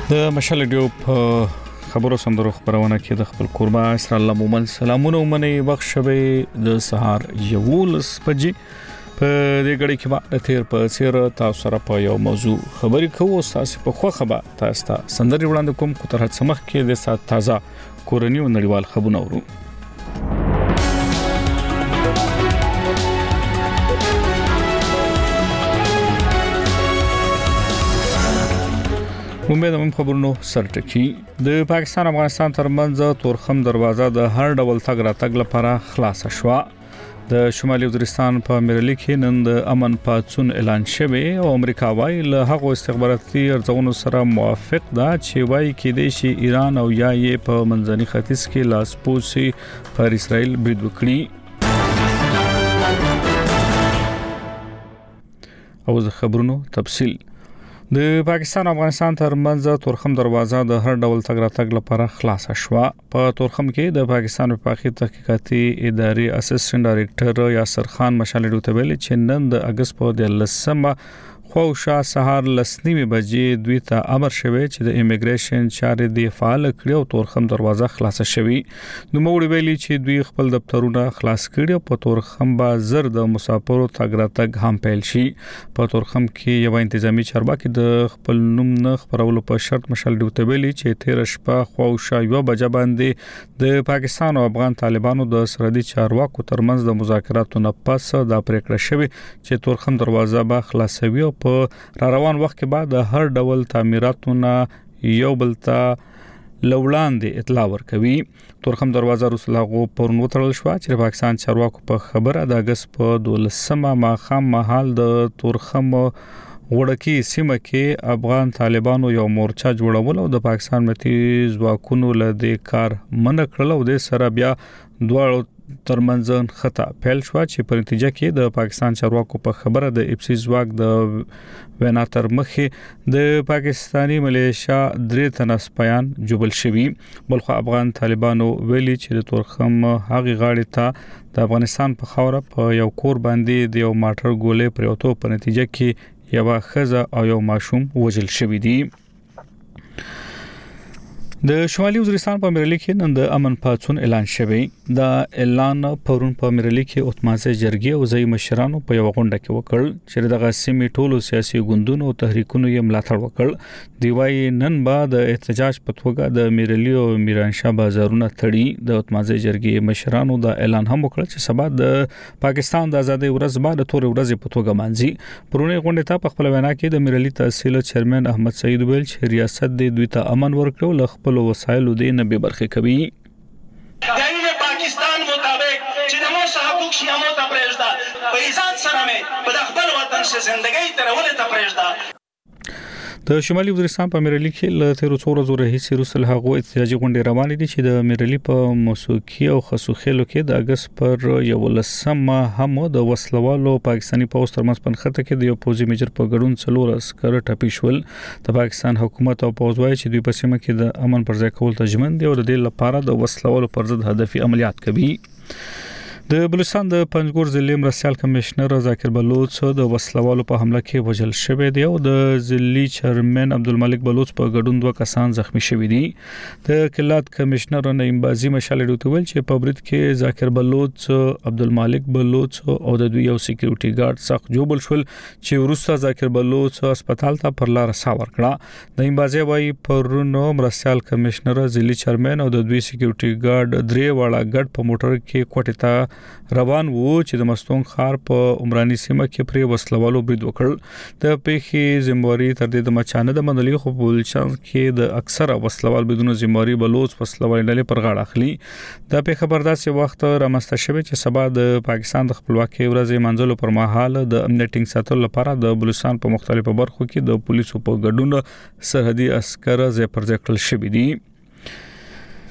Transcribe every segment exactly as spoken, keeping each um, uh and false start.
د مشال ډیو په خبرو سندرو خبرونه کې د خپل قربا اسر الله مومن سلامونه ومني بخښوي د سهار یولس بجې په دې غړي کې به تیر په سیر تاسو سره په یو موضوع خبرې کوو تاسو په خو خبر تاسو ته سندري وړاندې کوم کو تر هڅه مخ کې د سات تازه کورنی او نړیوال خبرونه ورو امید هم خبرونو سرټکی د پاکستان افغانستان ترمنځ تورخم دروازه د هر ډول تګ راتګ لپاره خلاص شوه د شمالي وزیرستان په میرلی کې نن د امن پاتون اعلان شوی او امریکا وايي له هغه استخباراتي ارزونو سره موافق ده چې وايي کې د شي ایران او یا یې په منځني ختیځ کې لاس پوسي پر اسرائیل برید وکړي او د خبرونو تفصیل د پاکستان او افغانستان ترمنځ تورخم دروازه د هر ډول تګ راتګ لپاره خلاص شوه په تورخم کې د پاکستان وفاقي تحقیقاتي ادارې اسسټنټ ډایریکټر یاسر خان مشال ډیو ته ویل چې نن د اگست په دلسمه خوشا سهار لسنیمه بجې دوی ته امر شوی چې د ایمیګریشن چارې دی فعال کړي او تورخم دروازه خلاص شوی نو موږ ویلي چې دوی خپل دفترونه خلاص کړي او په تورخم با زر د مسافرو تګ راتګ هم پیل شي په تورخم کې یو انتظامی چارواکي د خپل نوم نه خبرولو په شرط مشال ډیو ته ویلي چې تیر شپه خوشا یو بجې باندې د پاکستان او افغان طالبانو د سرحدي چارواکو ترمنځ د مذاکراتو نه پس د پریکړه شوی چې تورخم دروازه به خلاصوي او په را روان وخت کې بعد هر ډول تعمیراتونه یو بل ته لوړاندې اطلاع ورکوي تورخم دروازه رسلاغو پرون وترل شو چې پاکستان چارواکو په خبره د اگست په دولسمه ماخام محل د تورخم وړکی سیمه کې افغان طالبانو یو مورچا جوړول او د پاکستان متي ځواکونو له دې کار منع کړل او د سره بیا دوه ترمنځ خطا پیل شو چې په نتیجه کې د پاکستان چارواکو په خبره د اپسی ځواک د وینا تر مخې د پاکستانی ملیشیا درې تنه سپیان جوبل شوی بلخو افغان طالبانو ویلي چې د تورخم هغه غاړې ته د افغانستان په خوره په یو کور باندې د یو ماټر ګولې پروتو په نتیجه کې یو خزه او یو ماشوم وژل شوی دی د شمالي وزیرستان په میرلی کې نن د امن پاتون اعلان شوی دا اعلان پرون په میرلی کې اتمازه جرګي او ځای مشرانو په یو غونډه کې وکړ چې دغه سیمې ټولو سیاسي ګوندونو او تحریکونو یې ملاتړ وکړ دی وايي نن با د احتجاج په توګه د میرلی او میرانشاه بازارونه تړي د اتمازه جرګي مشرانو دا اعلان هم وکړ چې سبا د پاکستان د ازادۍ ورځ بعد تور ورځ په توګه مانځي پرونه غونډه ته په خپل وینا کې د میرلی تحصیل چیرمن احمد سعید ویل چې ریاست د دوی ته امن ورکړو ل خپل وسایلو دې نه به برخه کوي دایره پاکستان مطابق چې د مو حقوق شنامو ته پرېږده په عزت سره مې په خپل وطن شه ژوندۍ ترولې ته پرېږده د شمالي وزیرستان په میرلی کې ل تیر څو ورځې راهیسې روسل هغه احتجاجي غونډې روانې دي چې د میرلی په موسیقي او خصوخیلو کې د اگست پر یو لسمه هم د وسلوالو پاکستانی پوسټ ترمنځ پنځه کې د یو پوزي میجر په ګډون څلور اسکر ټپي شول د پاکستان حکومت او پوز وايي چې دوی په سیمه کې د امن پر ځای کول ته ژمن دي او د دې لپاره د وسلوالو پر ضد هدفي عملیات کوي د بلوچستان د پنځګور ضلع مرستيال کمشنر ذاکر بلوچ د وسلوالو په حمله کې وژل شوی دی او د ضلعي چیرمن عبدالملک بلوچ په ګډون دوه کسان زخمی شوي دي د کلات کمشنر نعیم بازی مشال ډیو ویل چې په برید کې ذاکر بلوچ عبدالملک بلوچ او د دوی یو سکیورټي ګارد سخت جوبل شول چې ورسته ذاکر بلوچ هسپتال ته پر لار ساور کړه نعیم بازی وايي پرونو مرستيال کمشنر ضلعي چیرمن او د دوی سکیورټي ګارد درې واړه ګډ په موټر کې کوټه ته روان وو چې د مستونګ خار په عمراني سیمه کې پرې وسلوالو برید وکړ د پیخي زمواري تر دې د مچانه د منلي خو بلچان کې د اکثره وسلوال بدون زمواري بلوچ وسلوال ډلې پر غاړه اخلي د پیخ خبرداسي وخت رامسته شوی چې سبا د پاکستان د خپلواکۍ ورځې منځلو پر مهال د امنیتینګ ساتلو لپاره د بلوچستان په مختلفو برخو کې د پولیسو په ګډون سرحدي عسكر زې پر ځای کړل شوی دي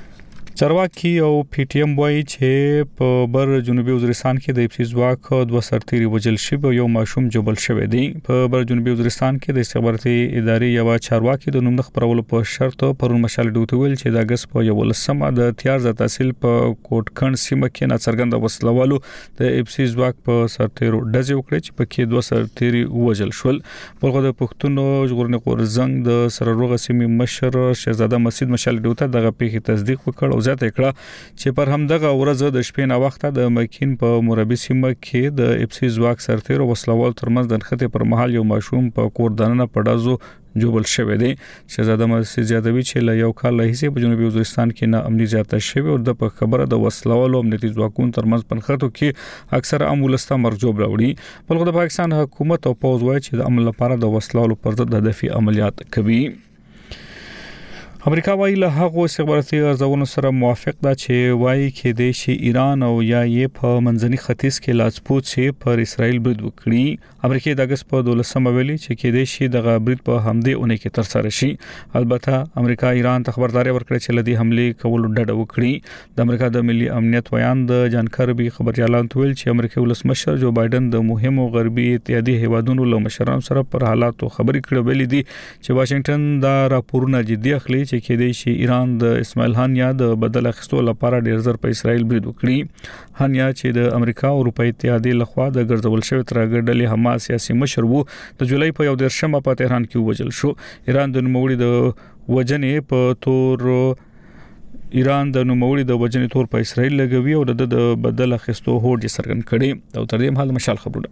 چارواکي او پی ټی ایم وایي چې په بر جنوبي وزیرستان کې د اپسي ځواک دوه سرتيري وجل شوی او یو ماشوم جبل شوی دی. په بر جنوبي وزیرستان کې د استخباراتي ادارې یو چارواکي د نوم د خبرولو په شرط پرون مشال ډوته ویل چې د اگست په یولسمه د تیار ز تحصیل په کوټکن سیمه کې ناڅرګند وسلوالو د اپسي ځواک په سرتيرو ډزې وکړې چې په کې دوه سرتيري وجل شول. بلغه د پښتونو ژغورنې قورزنګ د سرروغه سیمې مشر شهزاده مسعود مشال ډوته دغه پیښه تصدیق وکړ او ځکه کړه چې پر همدغه ورځ د شپې نه وخته د مکین په مربي سیمه کې د اپسي ځواک سرتیر او وسلوال ترمنځ د نښته پر مهال یو ماشوم په کوردانه پډازو جوړل شوی دی. شهزاده مسعود زیاتوي چې له یو کال لهیسه په جنوبي وزیرستان کې نه امنیت زیاته شوی او د په خبره د وسلوال او امنیتي ځواکونو ترمنځ پنځخته کې اکثر امولسته مرجوب راوړي. بلکې د پاکستان حکومت او پوز وایي چې د امن لپاره د وسلوالو پر ضد هدفي عملیات کوي. امریکا وايي له هغو استخباراتي ارزونو سره موافق ده چې وايي کې د شي ایران او یا یې په منځني ختیځ کې لاڅپوت شي پر اسرائیل برید وکړي. امریکا د اگست په دولسمه ویلي چې کې د شي د برید په همدې اونۍ کې تر سره شي. البته امریکا ایران ته خبرداري ورکړه چې لدی حمله کول ډډه وکړي. د امریکا د ملي امنیت ویان د جانکاربي خبريالان ویل چې امریکا ولسمشر جو بایدن د مهمو غربي اتحادیه هیوادونو له مشرانو سره پر حالاتو خبرې کړې ویلي دي چې واشنگټن دا راپورونه جدي اخلي چې کې د شي ایران د اسماعیل هانیا د بدل اخیستو لپاره ډیر زر په اسرائیل برید وکړي. هانیا چې د امریکا او اروپای اتحادیه لخوا د ګرځول شوی ترګډلې حماس سیاسي مشر وو د جولای په یو دیرشمه په تهران کې وژل شو. ایران د نوموړي د وجنې په تور ایران د نوموړي د وجنې تور په اسرائیل لګوي او د بدل اخیستو هوډ څرګند کړي. او تر دې مهال مشال خبرونه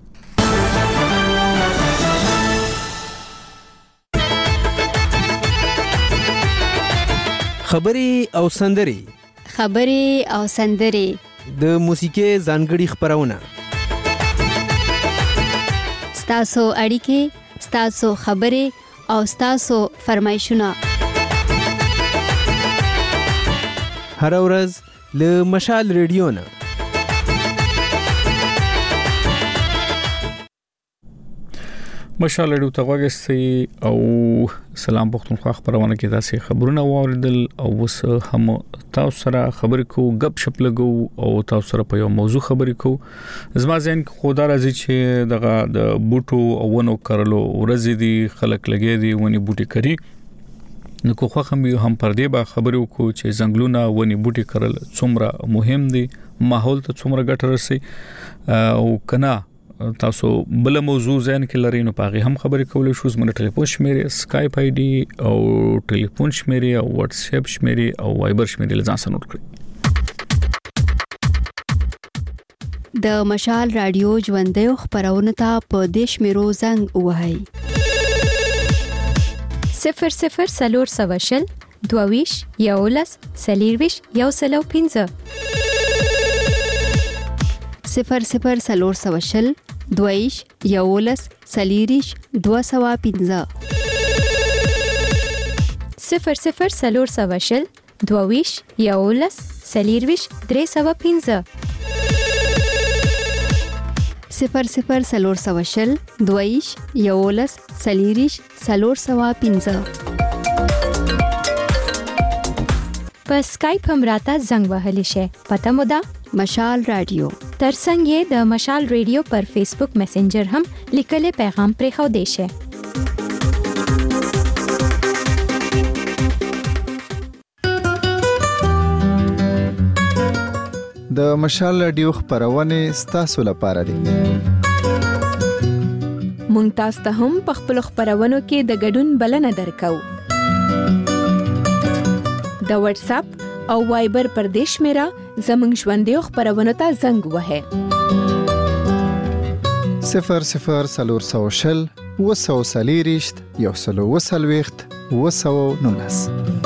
خبري او سندري خبري او سندري د موسیقي ځانګړي خبرونه ستاسو اړیکې ستاسو خبري او ستاسو فرمایشونه هر ورځ له مشال ریډیو نه مشال ډیو ته وګورئ او سلام پښتونخوا خبرونه کې تاسو خبرونه واوریدل او وس هم تاسو سره خبرې کو غب شپ لګو او تاسو سره په یو موضوع خبرې کو. زما ځین خدا راځي چې دغه د بوټو او ونو کرلو ورځې دي خلک لګي دي ونی بوټي کری نو خو خو هم پر دې با خبرې کو چې زنګلونه ونی بوټي کرل څومره مهم دي ماحول ته څومره ګټه رسي او کنا تاسو بل موضوع ځین کې لري نو پاغي هم خبرې کولې شو. زموږ ټلیفون شمیره سکایپ آی ډي او ټلیفون شمیره او واتس اپ شمیره او وایبر شمیره لزان سره نوٹ کړئ. د مشال رادیو ژوندې خبرونه ته په دیش میرو زنګ وهاي صفر صفر سلور سواشل دوویش یولس سلیرویش یو سلو پینځه صفر صفر سلور سواشل دویش یولس سلیریش دو سوا پینځه صفر صفر سلور سواشل دوویش یولس سلیرویش درې سوا پینځه صفر صفر سلور سواشل دویش یولس سلیریش سلور سوا پینځه په سکایپ هم راته زنګ وهلی شي. پته مو ده مشال رادیو ترڅنګ یې د مشال ریډیو پر فیسبوک میسنجر هم لیکلي پیغام پرې خو دی شي. د مشال رادیو خبرونه ستاسو لپاره دي. مونږ تاسو ته هم په خپل خبرونو کې د ګډون بلنه درکو. د واتس اپ او وایبر پر دیش میرا زمنګ ژوندې خبرونه ته زنګ وهه صفر صفر سلور سوشل وسو سلیریشت یو سلو وسلويخت وسو نونس.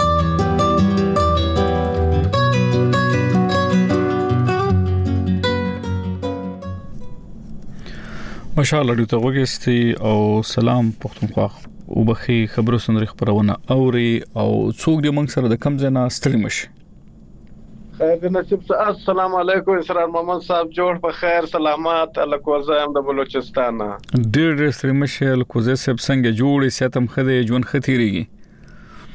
مشال ډیو ته وګورئ او سلام پښتونخوا او بخي خبرو سندري خبرونه اوري او څوک دې موږ سره د کم ځنا ستړي مشي. خیر نصیب السلام علیکم اسرار محمد صاحب جوړ په خیر سلامات الکوزه ام د بلوچستان ډېر ډېر ستړي مشي الکوزه سب څنګه جوړې ساتم خدای جون ختيريږي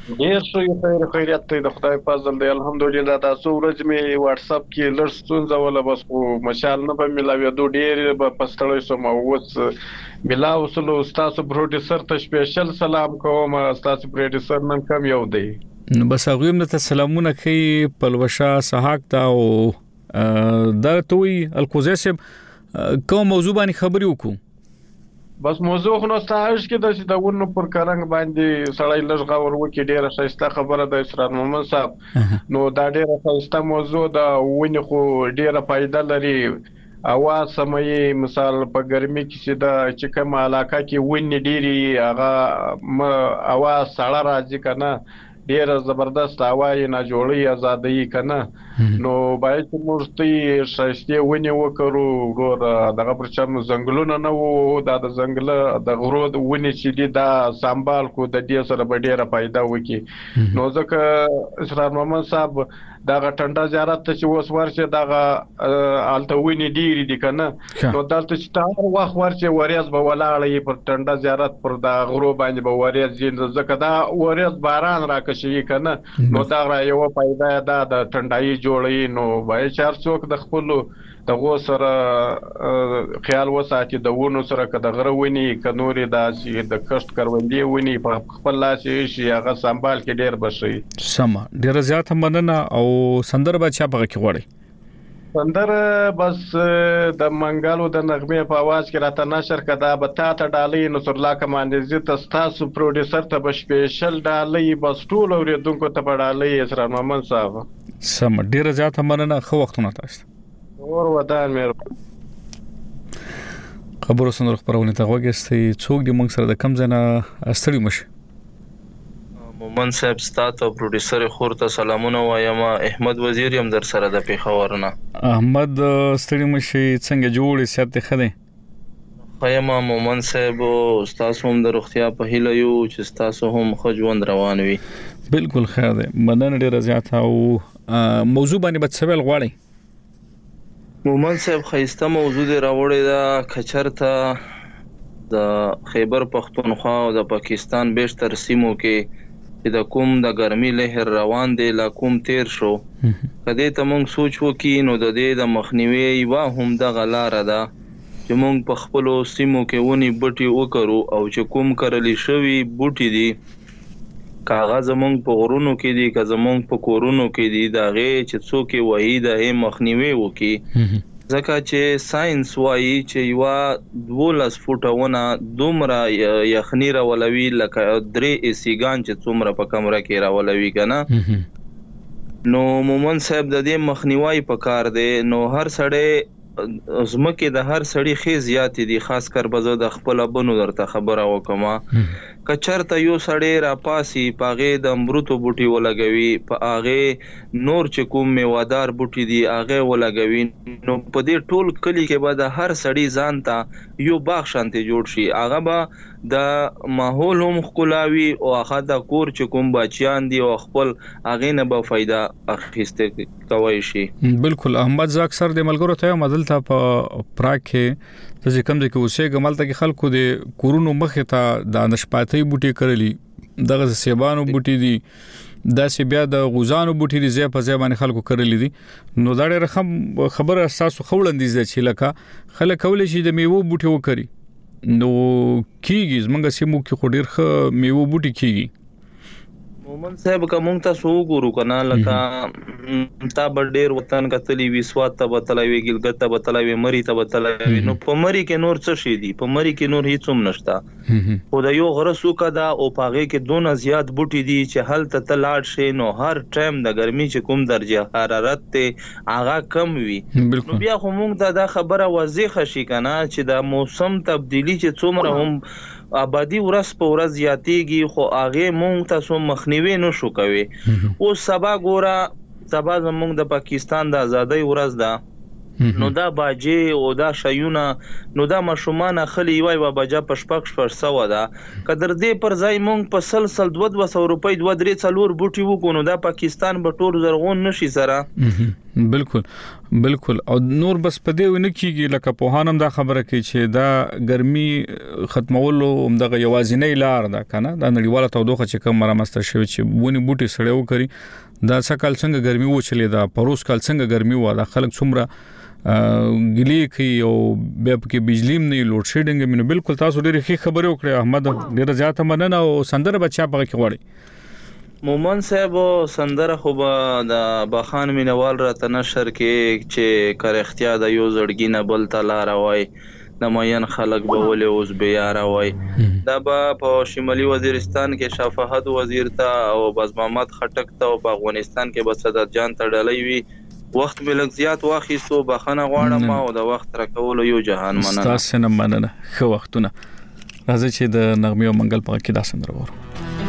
ډیر شوی خیر خیریت ته د خدای فضل دی الحمدلله. تاسو ورځ می واتس اپ کې لږ ستونزه ولا بس خو مشال نه په ملاوي دوه ډیر په پستړې سم اوس ملاو سلو تاسو پروډوسر ته سپیشل سلام کوم. تاسو پروډوسر نن کوم یو دی نو بس هغه هم ته سلامونه کوي پلوشا سحاق تا او دا توي الکوزیسم کوم موضوع باندې خبري وکړو. بس موضوع خو نو ستاسو کې د دغونو پر کارنګ باندې سړی لږ غور وکړي. ډیره ښایسته خبره ده اسرار محمد صاحب. نو دا ډیره ښایسته موضوع ده ونی خو ډیره فائدہ لري. اواز سمې مثال په ګرمي کې چې دا چې کوم علاقه کې ونی ډیری هغه اواز سړی راځي کنه ډیره زبردست هواي نه جوړي ازادي کنه. نو باید موږ ته شایسته ونی وکړو. ګور دغه پرچم زنګلونه نه وو دا د زنګله د غرو د ونی چې دی دا سنبال کو د دې سره به ډیره فائدہ وکي. نو ځکه اسرار محمد صاحب دا ټنډه زیارت ته چې اوس ورشه دا الته ونی ډیری دي کنه. نو دلته چې تار وخت ورشه وریاض به ولاړې پر ټنډه زیارت پر دا غرو باندې به وریاض ځکه دا وریاض باران راکشي کنه. نو دا یو فائدہ ده د ټنډای جوړي. نو وای چار څوک د خپل دغه سره خیال وساتي د ونو سره کده غروونی کنوري داسې د کشت کروندې ونی په خپل لاس شي هغه سنبال کې ډیر بشي. سم ډیر زیات مننه. او سندر به چا په کې وړي سندر بس د منګالو د نغمه په आवाज کې راته نشر کدا به تا ته ډالۍ نصر الله کمانې زه تاسو پروډوسر ته به سپیشل ډالۍ بس ټول اوریدونکو ته په ډالۍ اسرار محمد صاحب. سم ډیر زیات مننه. خو وختونه تاسو اور ودان مې خبرو سندر خبرونه ته وګستې څوک د موږ سره د کم ځنه استړي مشه. مومن صاحب ستاسو پروډوسر خورته سلامونه وایم. احمد وزیر هم در سره د پیښور نه. احمد ستړي مشه څنګه جوړې سات خده خیمه مومن صاحب تاسو هم د روغتیا په هیله یو چې تاسو هم خجوند روان وي. بالکل خیر ده مننه ډیر زیات. او موضوع باندې به څه ویل غواړئ؟ مومن صاحب خیسته موضوع دی راوړی دا کچرته د خیبر پختونخوا او د پاکستان بیشتر سیمو کې چې د کوم د ګرمي لهر روان دی لا کوم تیر شو کدی ته مونږ سوچ وکړو نو د دې د مخنیوي یو هم د غلاره ده چې مونږ په خپل سیمو کې ونی بوټي وکړو او چې کوم کرلی شوی بوټي دي کاغذ مونږ په غرونو کې دي که زمونږ په کورونو کې دي دا غي چې څوک وحید هي مخنیوي وکي ځکه چې ساينس وايي چې یو دولس فوټونه دومره یخنی راولوي لکه درې ایسیګان چې څومره په کمره کې راولوي کنه. نو مومن صاحب د دې مخنیوي په کار دی. نو هر سړی زمکه د هر سړی خې زیات دي خاص کر بزو د خپل بنو درته خبره وکما کچرته یو سړی را پاسي پاغه د امرتو بوټي ولګوي پاغه نور چې کوم میوادار بوټي دي اغه ولګوي نو په دې ټول کلی کې به د هر سړی ځان ته یو باغ شانتي جوړ شي اغه به د ماحول هم خلاوي او اغه د کور چې کوم بچیان دي او خپل اغه نه به فائدہ اخیسته کوي شي. بالکل احمد ز اکثر د ملګرو ته مدل ته په پراک کې چې کوم ځکه اوسه ګمالته کې خلکو د کورونو مخه ته د نشپاتې بوټي کړلې دغه سیبانو بوټي دي دا سی بیا د غوزانو بوټي دي زې په ځای باندې خلکو کړلې دي. نو دا ډېر رقم خبره اساسو خوړندې دي چې لکه خلک کولې شي د میوه بوټي وکړي نو کیږي زمونږ سیمو کې خو ډېر ښه میوه بوټي کیږي. مومن صاحب کوم تاسو وګورو کنه لکه تا بډیر وطن کتلی وی سوات ته بتلوي ګلګت ته بتلوي مری ته بتلوي نو په مری کې نور څه شي دي په مری کې نور هیڅ هم نشتا خو دا یو غرسو کدا او پاغه کې دونه زیات بوټي دي چې حل ته تلاړ شي نو هر ټایم د ګرمي چې کوم درجه حرارت ته اغه کم وي نو بیا خو موږ دا خبره واضح شي کنه چې د موسم تبدیلی چې څومره هم آبادی ورځ په ورځ زیاتېږي خو هغه مونږ تاسو مخنیوي نشو کوي. او سبا ګورا سبا زمونږ د پاکستان د ازادۍ ورځ ده نو دا باجه او دا شایونه نو دا مشومان خلی وای و باجه پشپک شپږ سو ده کدر دې پر ځای مونږ په سلسل دوه دوه سو روپۍ دوه درې څلور بوټي وکونو دا پاکستان به ټول زرغون نشي سره بالکل بالکل او نور بس په دې ونه کیږي لکه په هانم دا خبره کوي چې دا ګرمي ختمولو دغه یوازینۍ لار ده کنه دا نړیواله تودوخه چې کوم مرامست شوی چې ونی بوټي سړیو کوي دا څکل څنګه ګرمي و چلی دا پروس کال څنګه ګرمي و دا خلک څومره ګلی کوي او به کې بجلی نه لوډ شیډینګ مینه بالکل تاسو ډېر ښه خبره وکړه احمد ډېر زیاته مننه او سندره بچا پغه کې وړي مومن صاحب سندره خو د باخان مینوال را تنشر کې چې کار اختیار د یو زړګینه بل تلار وای د ماین خلک به ولې اوس بیا را وای دا په شمالي وزیرستان کې شفاعت وزیر ته او باز محمد خټک ته او په افغانستان کې بسدت جان ته ډلې وی وخت ملک زیات واخیستو بخنه غواړم او د وخت راکول یو جهان مننه تاسو نه مننه خو وختونه راځي چې د نغمه او منګل په کې دا سندره وره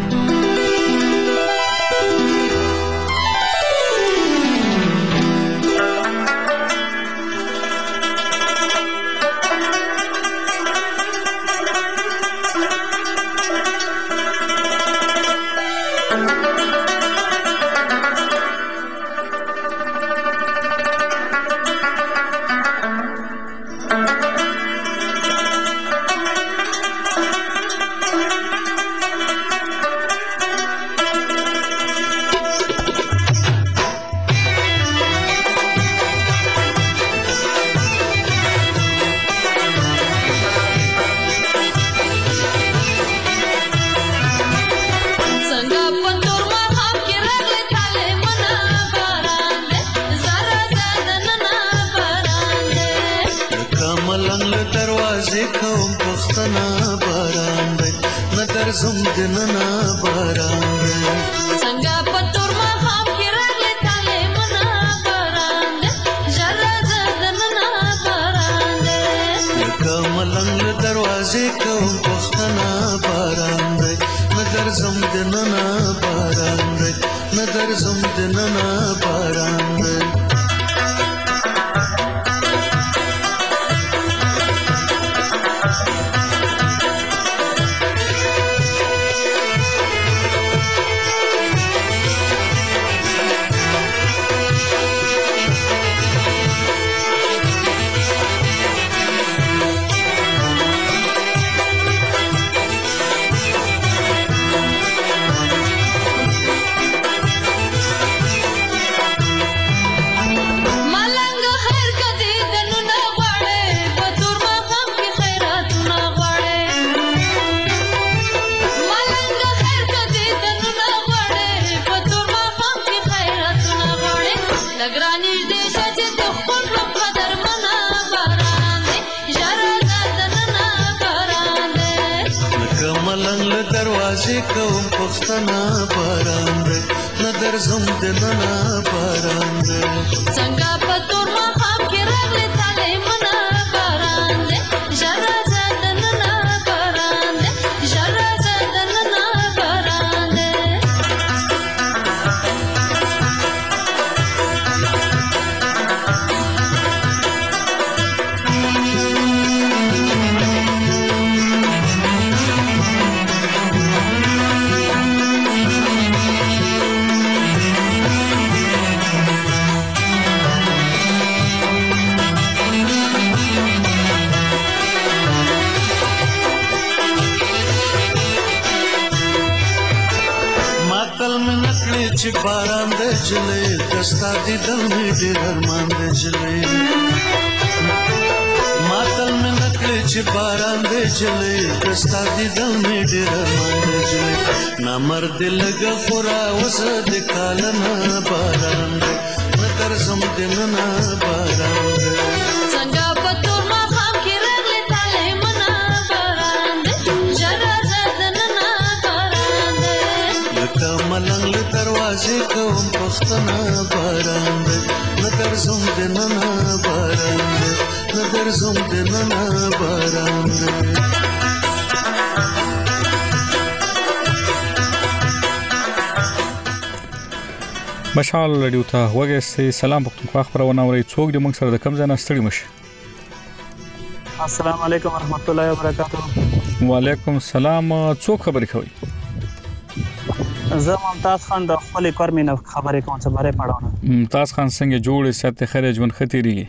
مرد لګ خورا وس د کالنا باران نظر زم دننا باران څنګه پتور ما خام کې رغله تعالی منا باران جرا زدننا باران لکه ملنګ دروازې کوم پښتنا باران نظر زم دننا باران نظر زم دننا باران مشال رادیو ته وګورئ. سلام پختونخوا خبرونه اوري. څوک د موږ سره د کم ځای نه ستړي مشه. السلام علیکم ورحمت الله وبرکاته. وعلیکم السلام. څوک خبرې کوي؟ زه ممتاز خان د خپل کار مینه خبرې کوم څه باره پړاونه. ممتاز خان څنګه جوړې ساتي خره ژوند خطرېږي؟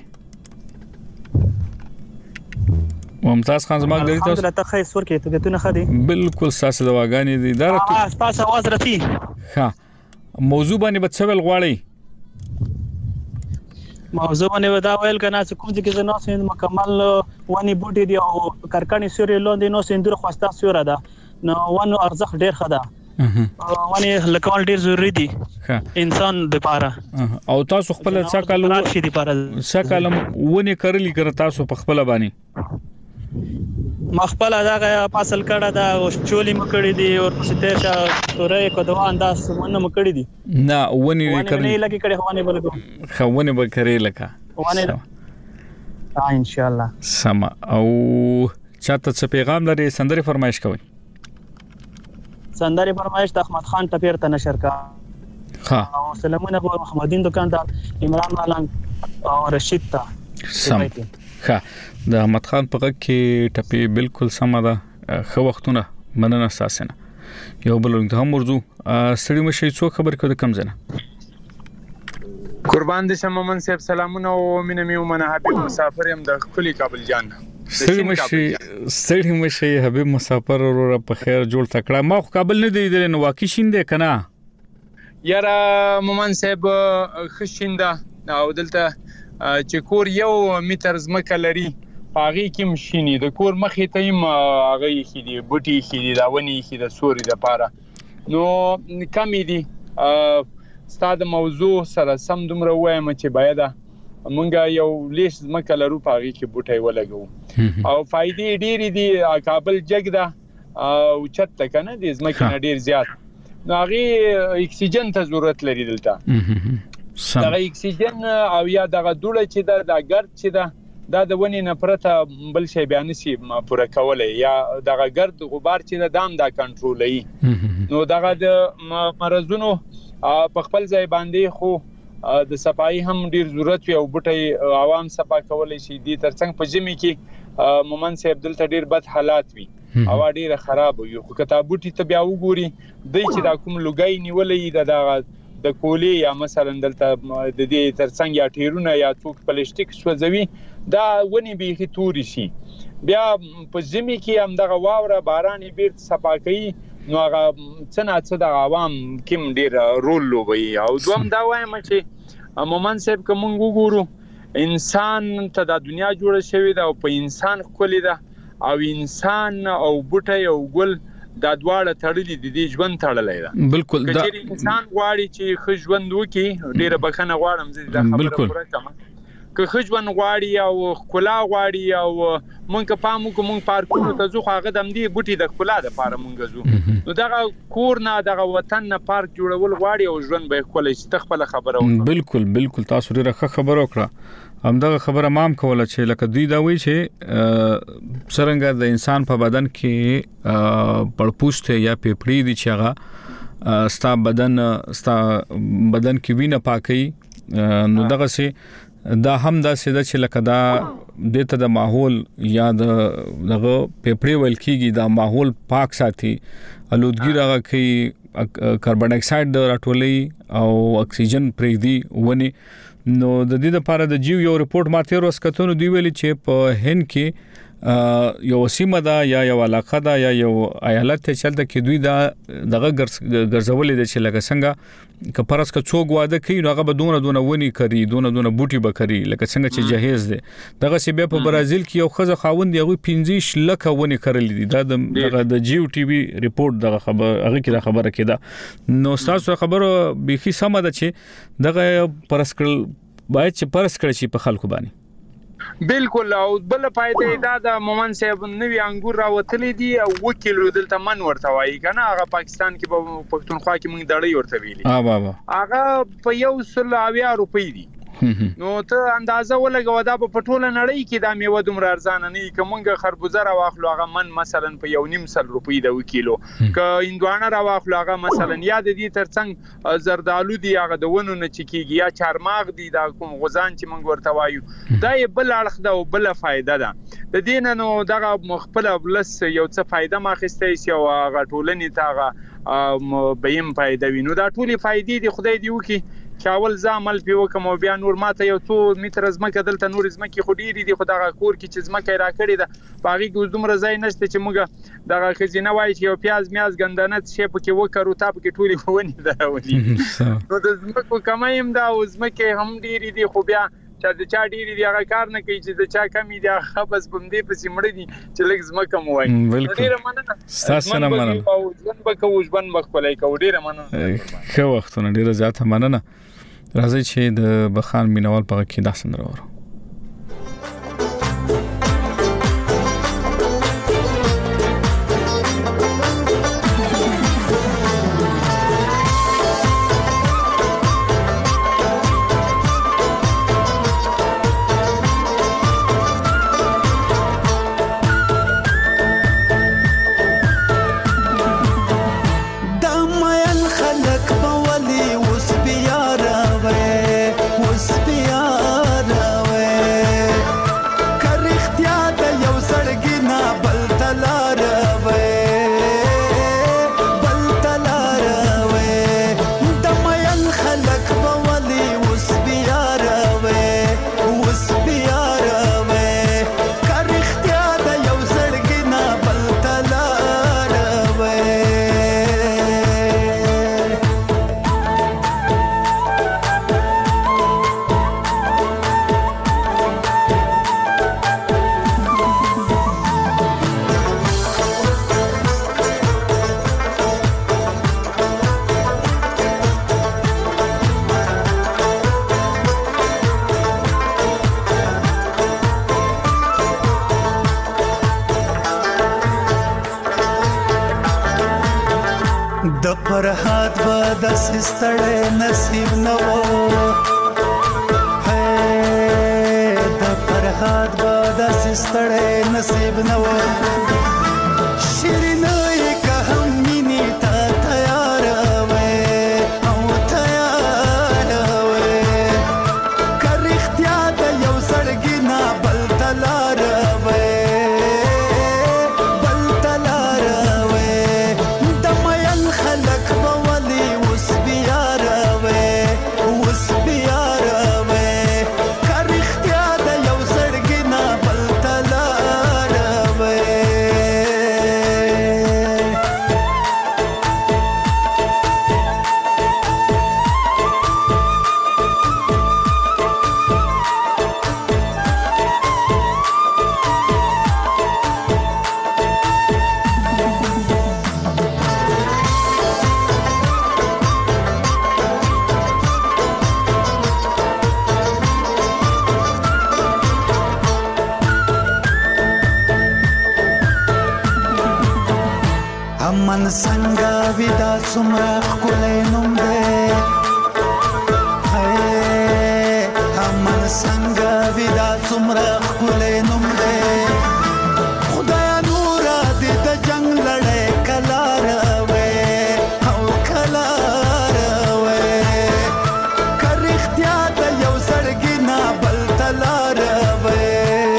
ممتاز خان زما غړي تاسو الحمدلله ته خیر سور کې ته ته نه خدي بالکل ساسه دواګانې دي دا اه تاسو आवाज راتي. ها موضوع باندې به څه ویل غواړئ؟ موضوع باندې ودا ویل کنه چې کوم ځکه نو سین مکمل ونی بوټي دی او کرکانی سوري لوندې نو سیندره خواسته سوره ده نو ونو ارزخ ډیر خدا ونی لکول ډیر ضروری دي انسان لپاره. او تاسو خپل څه کالو څه کالم ونی کرلی کړ تاسو په خپل باندې مخبل دغه فاصل کړه دا او چولې مکړې دي او څه ته تورې کو دوه انداز ونه مکړې دي نه ونی کړې نه لګي کړي هونه بلګو خونه به کړې لکه ونه ها ان شاء الله سم. او چاته څه پیغام لري سندري فرمایش کوي؟ سندري فرمایش د احمد خان ټپیر ته نشر کا. ها او سلامونه غو محمدین دکاندار عمران مالنګ او رشید ته سم. ها د احمد خان په غږ کې ټپی بالکل سم ده. خو وختونه مننه اساسنه یو بل د هم ورزو سړی مشي څو خبر کړه کم زنه قربان دې شم مومن صاحب سلامونه او مینه مې ومنه حبیب مسافر يم د خپل کابل جان سړی مشي سړی مشي حبیب مسافر ورو په خیر جوړ تکړه ما خو کابل نه دی نو واقع شینده کنه یاره مومن صاحب خشینده او دلته چې کور یو میټر زمکه لري پاغي کې مشینی د کور مخې ته یم هغه کې دی بوټي کې دی دا ونی کې د سوري د پاره نو کمی دی ستاسو موضوع سره سم دومره وایم چې باید مونږه یو لیش زمکه لرو پاغي کې بوټي ولګو او فائدې ډېری دي کابل جګدا او چت کنه د زمکه ډېر زیات نو هغه اکسیجن ته ضرورت لري دلته دا اکسیجن او یا دغه دوړه چې دا د ګرد چې دا د ونی نه پرته بل شی بیان شي پوره کولای یا دغه ګرد غبار چې د دام دا کنټرولوي نو دغه د مرزونو په خپل ځای باندې خو د صفای هم ډیر ضرورت وي او بوټي عوام صفا کولای شي دي ترڅنګ په جمی کې مومن صاحب دلته ډیر بد حالات وي او ډیر خراب وي خو کتابوټي ته بیا وګوري د چې دا کوم لوګي نیولې د دغه د کولی یا مثلا دلته د دې ترڅنګ یا ټیرونه یا څوک پلاستیک سوځوي دا ونی به توري شي بیا په زمي کې هم دغه واوره باران بیرته صفا کوي نو هغه څنګه څه د عوام کوم ډیر رول لوبي او دوم دا وایم چې مومن صاحب کوم وګورو انسان ته د دنیا جوړه شوی دا او په انسان خولي دا او انسان او بوټي او ګل دا دواړه تړلې دي د ژوند تړلې ده بالکل دا انسان غواړي چې خو ژوند وکي ډیره بخنه غواړم زه دا خبره پوره کوم که خو ژوند غواړي او خلا غواړي او مونږ پامو کوم پارکونو ته ځو هغه دم دي بوټي د خلا د پاره مونږ ځو نو دا کور نه دغه وطن نه پارک جوړول غواړي او ژوند به خولې تخپل خبره وکړه بالکل بالکل تاسو ډیره خبره وکړه همدغه خبره مام کوله چې لکه دوی دا وایي چې څنګه د انسان په بدن کې پړپوسته یا پیپړی دي چې هغه ستا بدن ستا بدن کې وینه پاکي نو دغه سي دا هم دا سیده چې لکه دا دته د ماحول یا دغه پیپړی ول کېږي دا ماحول پاک ساتي الودګي راغی کوي کاربن ډای اکساید راټولي او اکسیجن پرېږدي ونی نو د دې لپاره د جیو یو ریپورت ماته ورس کتون دی ویلي چې په هند کې یو سیمه ده یا یو علاقه ده یا یو ایالت ته چلته کې دوی دا دغه ګرځولې د چې لکه څنګه کپرس کا څوګ واده کوي نو هغه به دونه دونه ونی کوي دونه دونه بوټي به کوي لکه څنګه چې جهیز ده دغه سی به په برازیل کې یو خزه خاوند یو پنځه لک ونی کړل دي دا د د جیو ټي وي ریپورت دغه خبر هغه کې دا خبره کېده نو تاسو خبره بيخي سم ده چې دغه پرسکل باید چې پرسکل شي په خلکو باندې بالکل او بل فائدې دا د مومن صاحب نوې انګور راوتلې دي او وکیل دلته من ورته وایي کنه هغه پاکستان کې په پښتونخوا کې موږ دړې ورته ویلي ها بابا هغه په یو سل اویا روپۍ دي نو ته اندازه ولګو دا په ټوله نړۍ کې دا میوه دومره ارزانه نه کومګه خربوزه را واخلو هغه من مثلا په یو نیم سل روپۍ د کیلو ک هندوانه را واخلو هغه مثلا یا د دې ترڅنګ زردالو دی هغه د ونو نه چکیږي یا چارماغ دی دا کوم غوزان چې موږ ورته وایو دا یې بل اړخ ده او بل فائدہ ده د دې نه نو دغه مخبل بلس یو څه فائدہ ماخستې سی او هغه ټولنې تاغه بیم فائدہ وینو دا ټولي فائدې دی خدای دی وکي چاول زامل په وکم او بیا نور ماته یو څو متر زمکه دلته نور زمکه خډيري دي خدای کور کې چې زمکه را کړی ده باغی ګوز دومره ځای نشته چې موږ دغه خزینه وای چې یو پیاز میاز غندنه شی په کې وکړو تا په کې ټولي ونی ده ونی نو د زمکه کمایم دا او زمکه هم ډيري دي خو بیا چې د چا ډيري دی هغه کار نه کوي چې د چا کمی دی هغه بس بم دی په سیمړ دي چې لږ زمکه مو وای ډیره مننه ستاسو نه مننه او ځن به کوج بن مخولای کو ډیره مننه خو وختونه ډیره زیاته مننه راځي چې د بخان مینوال په کې دا سندره ورو فرحات به د سستړې نصیب نه وو هي د فرحات به د سستړې نصیب نه وو شیرینه که هم مینې ته تیار وې او تیار وې که رښتیا د یو زړګي نه بل تلار وې من څنګه ودا څومره ښکلی نوم دی من څنګه ودا څومره ښکلی نوم دی خدایا نوره دې د جنګ لړۍ کله راوې او کله راوې که رښتیا د یو زړګي نه بل ته لاره وې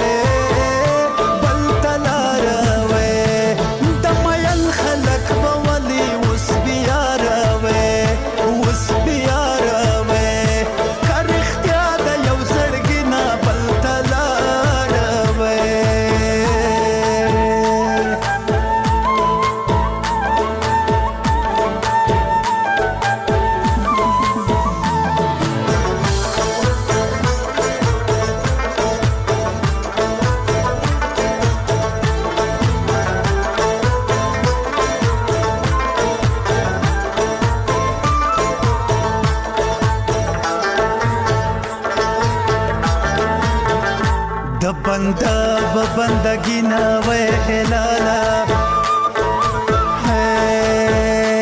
بنده به بندگی نه وې هلاله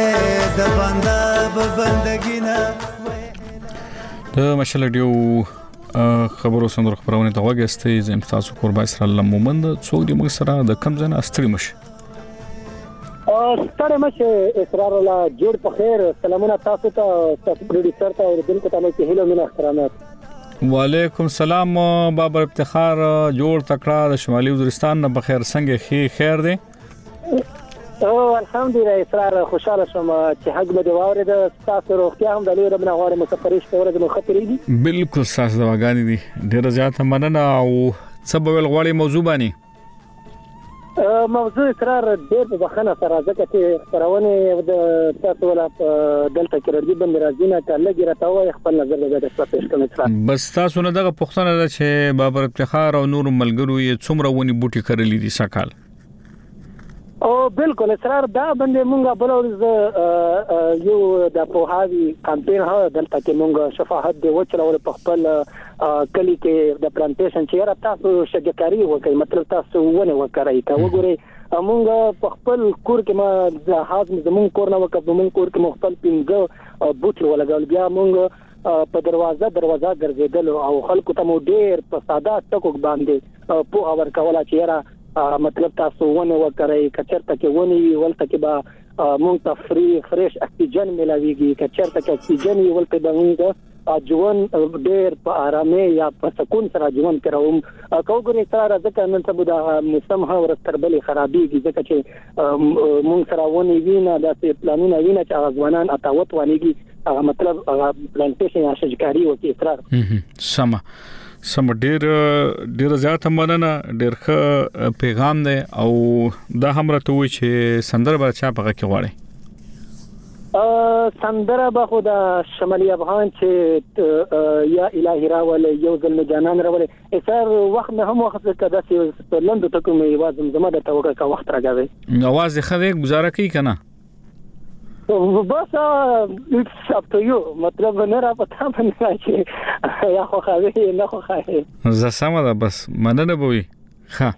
د بنده به بندگی نه د مشل ډیو خبرو سندر خبرونه ته وګستې زم تاسو قربا اسرائیل مومند څوک دې موږ سره د کم ځنه استری مش ا ستاره مشه اسرار الله جوړ په خیر سلامونه تاسو ته تاسو پروډوسر ته او دلته تاسو ته هیله مینه احترامات وعلیکم السلام بابر افتخار جوړ تکړه د شمالي وزیرستان نه بخیر څنګه خې خیر دی او الحمدلله اسرار خوشاله شوم چې حق به واورې د تاسو روغتیا هم د لوی رب نه غواړم مسافرې شته ورته خطرې دي بالکل تاسو د واغانی دي ډیر زیات مننه او سبب الغوړی موضوع باندې موضوع اسرار ډېر په بخنه سره ځکه چې خبرونه د تاسو ولا دلته کې ردی بند راځي نه کله ګره تاوه خپل نظر د تاسو پېښ کوم اسرار بس تاسو نه دغه پښتنه ده چې بابر افتخار او نور ملګرو یې څومره ونی بوټي کړلې دي سکهال او بالکل اسرار دا باندې مونږه بلورز یو د پوهاوی کمپاین ها دلته کې مونږه شفاعت دی وچلول په خپل کلی کې د پلانټیشن چې را تاسو شګکاری وکړي مطلب تاسو ونه وکړي تا وګورئ مونږه په خپل کور کې ما د حاضر زمون کور نه وکړو مونږ کور کې مختلف پینځه بوټي ولګول بیا مونږ په دروازه دروازه ګرځیدل او خلکو ته مو ډېر په ساده ټکو باندې په اور کوله چې را مطلب تاسو ونه وکړئ کچرته کې ونی ولته کې با مونږ ته فری فریش اکسیجن ملاويږي کچرته کې اکسیجن ولته به مونږ ژوند ډېر په آرامه یا په سکون سره ژوند کوم کوګوري سره ځکه نن څه بده موسم ها ورستربلې خرابېږي ځکه چې مونږ سره ونی وینا د پلانونه وینا چې غوانان اتاوت وانيږي مطلب پلانټیشن یا شجکاری وکي اصرار سم سم ډیر ډیر زیات مننه ډیر ښه پیغام دی او دا هم راته وی چې سندر به چا پغه کې غواړي ا سندره به خدا شمالي افغان چې یا الهي راول یو ځل جانان راول اثر وخت نه هم وخت کده چې لند ته کومه आवाज زما د توګه کا وخت راغی आवाज خدای گزاره کوي کنه بس it's up to you مطلب نه را پتا باندې چې یا خو خوي نه خو خوي زه سم ده بس مننه بوي ها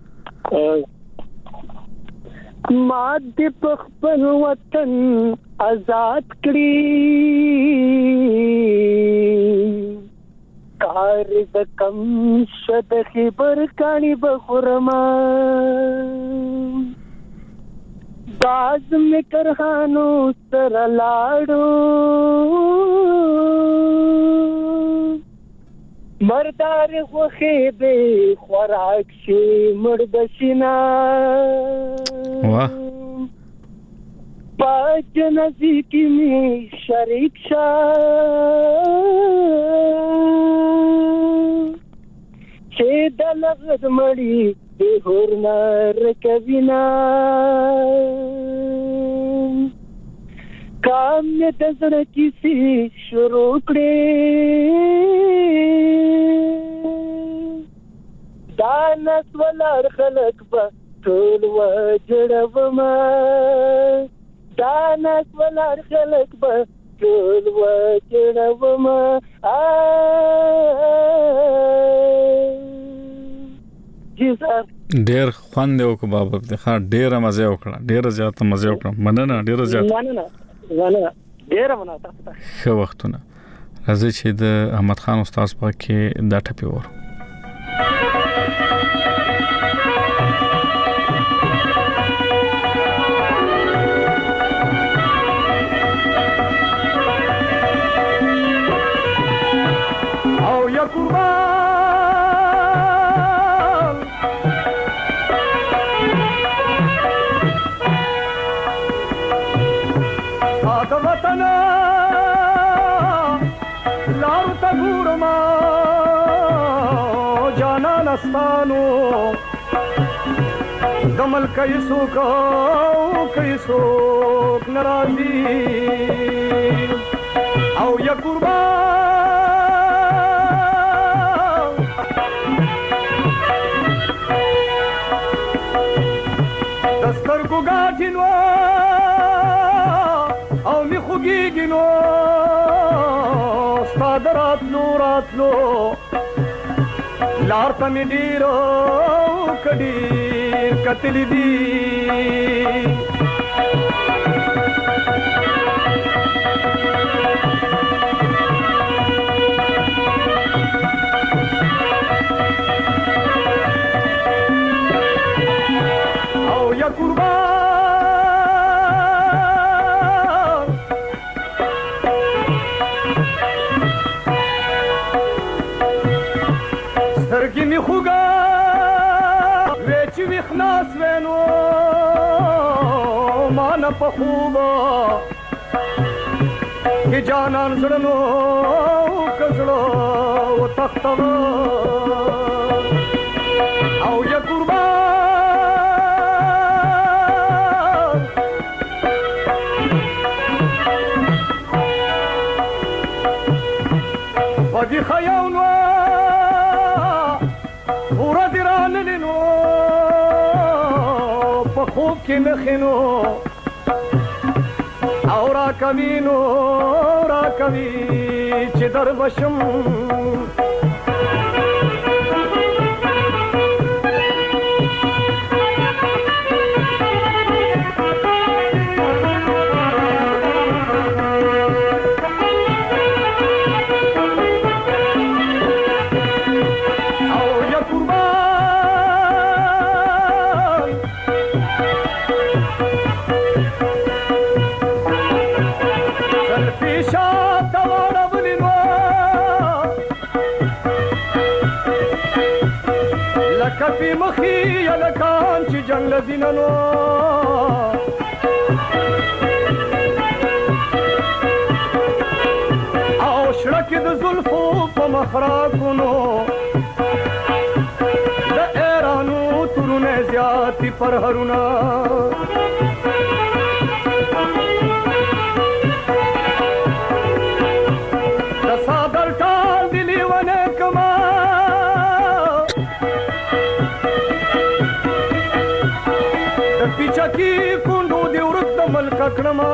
ما دې په خپل وطن آزاد کړی کار د کم شد خبر کانی بخرما باز میں کرہانو سر لاڑو مردار خوخیبے خوراک شی مردشنا واہ پاج نزیکی میں شریک شا چه دلغد مڑی بے ہورنار کبینا کام میں دزر کسی شروع کرے دانس والار خلق با طول و جڑب ما دانس والار خلق با طول و جڑب ما جی سر ډیر خوند یو کو بابا د خا ډیر مزه وکړه ډیر زیات مزه وکړه مننه ډیر زیات مننه مننه ډیر مننه تاسو ته ښه وختونه راځي چې د احمد خان استاد په کې دا ټپي ور او یا قربان ستانو دمل کیسو کو کیسو ناراضی او یا قربان دستر کو گاجنو او می خوګیګنو ستادرات نورات نو لار تم ډیرو کډی کتل دی سترګې می خوګا وې چې وخلاص وینو مان په خوبا کې جانان زړنو کزړو او تختو او یا قربان ودي خياونو ورا دران لنو په خوب کې مخینو او را کمینو را کمی چې در بشم کفي مخي لکان چې جنگ لذیننو او شړک د زلفو په مخراکونو د ایرانو ترونه زیاتی پر هرونا د صادر ټال دلی ونه کما چکی کندو دی ورته ملک کړما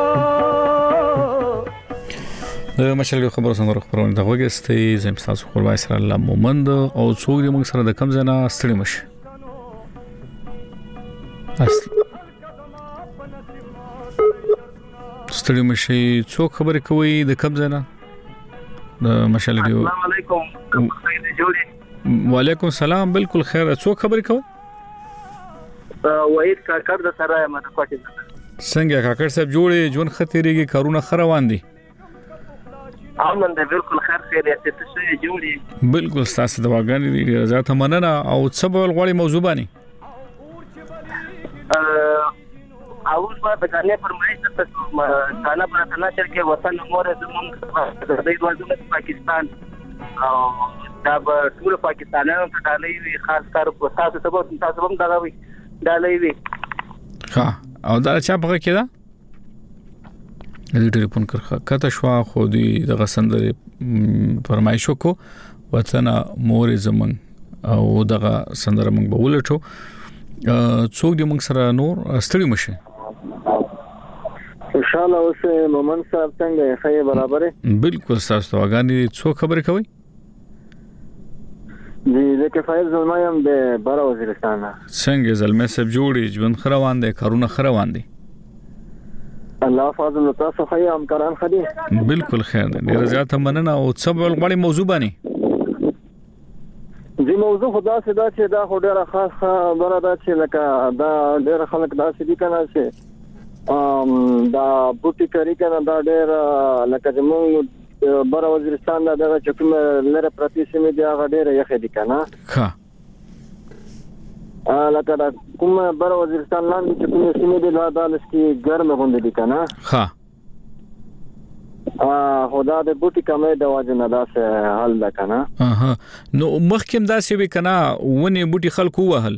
د مشال خبرو څنګه خبرونه د وګستې زم تاسو قربای سره الله مومند او څوک دې موږ سره د کم زنه ستړي مشه ستړي مشه څوک خبرې کوي د کم زنه د مشال دی السلام علیکم وعلیکم السلام بالکل خیر څوک خبرې کوي وحید کاکړ د سرای مده کوټه څنګه کاکړ صاحب جوړې جون خطرېږي کارونه خروان دي امن ده بالکل خیر خیریت ته څه جوړي بالکل تاسو د واګانې دي رضا ته مننه او څه بل غوړي موضوع باندې ا اوس په دغه فرمایش ته کانا پر ثنا چې وطن مور زمون د دې وازونه پاکستان او دا ټول پاکستانیانو ته ډالۍ خاص کار په تاسو سبب تاسو هم دا وي ډالۍ وي ها او دا چا په کې دا دې ټلیفون کړه کته شو خو دې دغه سندره فرمایش وکړو وطن مور زمون او دغه سندره موږ به ولټو څوک دې موږ سره نور ستړي مشه ان شاء الله اوس مومن صاحب څنګه ښه برابر بالکل تاسو واګانی څوک خبرې کوي جی زکه فایل زلمایم د بارا وزیرستان څنګه زلمه سب جوړي ژوند خروان دي کارونه خروان دي الله فضل تاسو خی همکاران خدي بالکل خیر دي ډیر زیات مننه او څه بل غوړي موضوع باندې جی موضوع خدا سدا چې دا ډیره خاص خبره ده چې لکه دا ډیره خلک دا سدي کنه چې ام دا بوټي کری کنه دا ډیره لکه زموږ بار وزیرستان دا د چکم لره پرتی سیمه دی هغه ډیره یخ دي کنه ها ا لکه دا کوم بار وزیرستان لاندې چکم سیمه دی دا دالس کې ګرم غوند دي کنه ها ا خدا د بوټي کمه د واجنه دا څه حل ده کنه اها نو مخکم دا سی وی کنه ونه بوټي خلکو وهل